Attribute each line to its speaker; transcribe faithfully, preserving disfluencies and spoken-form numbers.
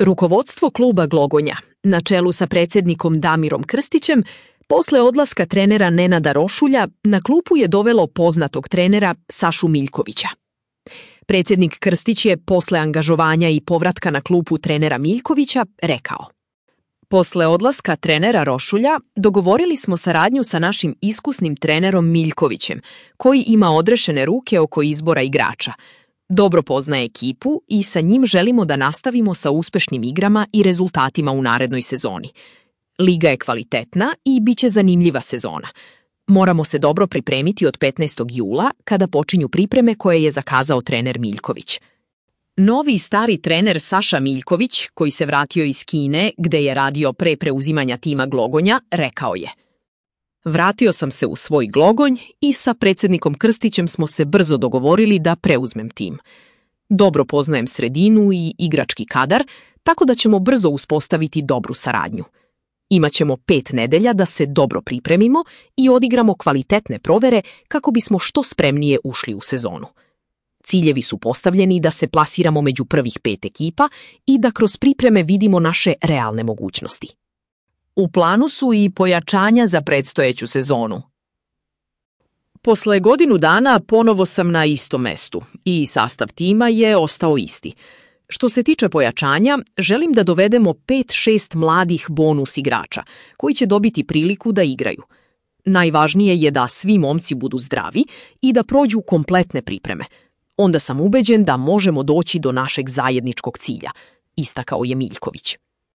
Speaker 1: Rukovodstvo kluba Glogonja, na čelu sa predsjednikom Damirom Krstićem, posle odlaska trenera Nenada Rošulja, na klupu je dovelo poznatog trenera Sašu Miljkovića. Predsjednik Krstić je posle angažovanja i povratka na klupu trenera Miljkovića rekao: Posle odlaska trenera Rošulja dogovorili smo saradnju sa našim iskusnim trenerom Miljkovićem, koji ima odrešene ruke oko izbora igrača. Dobro poznaje ekipu i sa njim želimo da nastavimo sa uspešnim igrama i rezultatima u narednoj sezoni. Liga je kvalitetna i bit će zanimljiva sezona. Moramo se dobro pripremiti od petnaestog jula, kada počinju pripreme koje je zakazao trener Miljković. Novi i stari trener Saša Miljković, koji se vratio iz Kine, gde je radio pre preuzimanja tima Glogonja, rekao je: Vratio sam se u svoj Glogonj i sa predsjednikom Krstićem smo se brzo dogovorili da preuzmem tim. Dobro poznajem sredinu i igrački kadar, tako da ćemo brzo uspostaviti dobru saradnju. Imaćemo pet nedelja da se dobro pripremimo i odigramo kvalitetne provere kako bismo što spremnije ušli u sezonu. Ciljevi su postavljeni da se plasiramo među prvih pet ekipa i da kroz pripreme vidimo naše realne mogućnosti. U planu su i pojačanja za predstojeću sezonu. Posle godinu dana ponovo sam na istom mestu i sastav tima je ostao isti. Što se tiče pojačanja, želim da dovedemo pet šest mladih bonus igrača koji će dobiti priliku da igraju. Najvažnije je da svi momci budu zdravi i da prođu kompletne pripreme. Onda sam ubeđen da možemo doći do našeg zajedničkog cilja, istakao je Miljković.